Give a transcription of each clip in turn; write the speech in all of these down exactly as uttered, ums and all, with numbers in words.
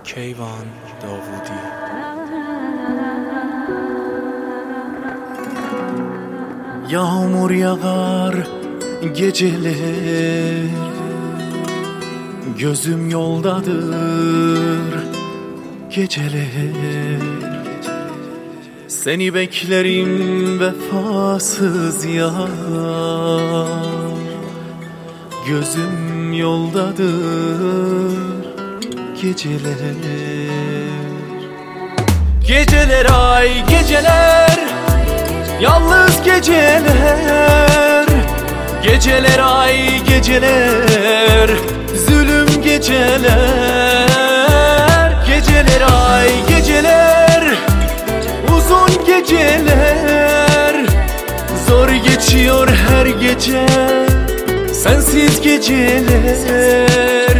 کیوان داوودی. Yağmur yağar geceler, gözüm yoldadır geceler. Seni beklerim vefasız yar, gözüm yoldadır geceler. Geceler ay geceler, yalnız geceler. Geceler ay geceler, zulüm geceler. Geceler ay geceler, uzun geceler. Zor geçiyor her gece, sensiz geceler.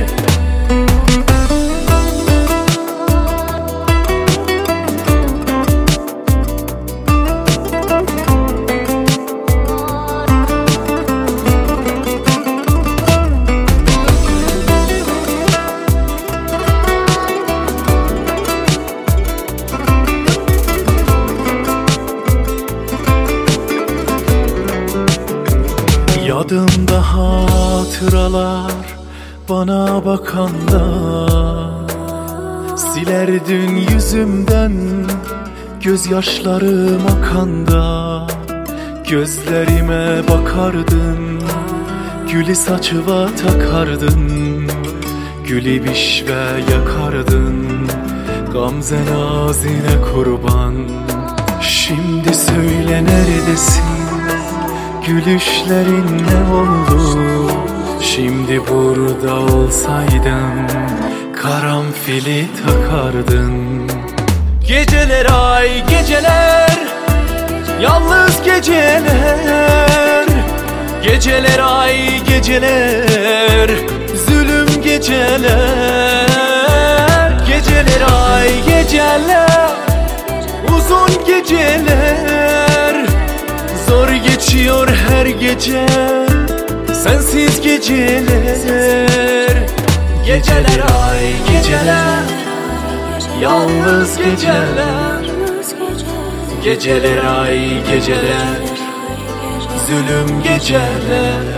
Yadımda hatıralar bana bakanda, siler dün yüzümden gözyaşlarım akanda. Gözlerime bakardın, gülü saçıva takardın, gülü bişve yakardın, gamze nazine kurban. Şimdi söyle neredesin, gülüşlerin ne oldu? Şimdi burada olsaydın, karanfili takardın. Geceler ay geceler, yalnız geceler. Geceler ay geceler, zulüm geceler. Geceler ay geceler, uzun geceler. Zor geçiyor her gece, sensiz geceler. Geceler ay geceler, yalnız geceler. Geceler ay geceler, zulüm geceler.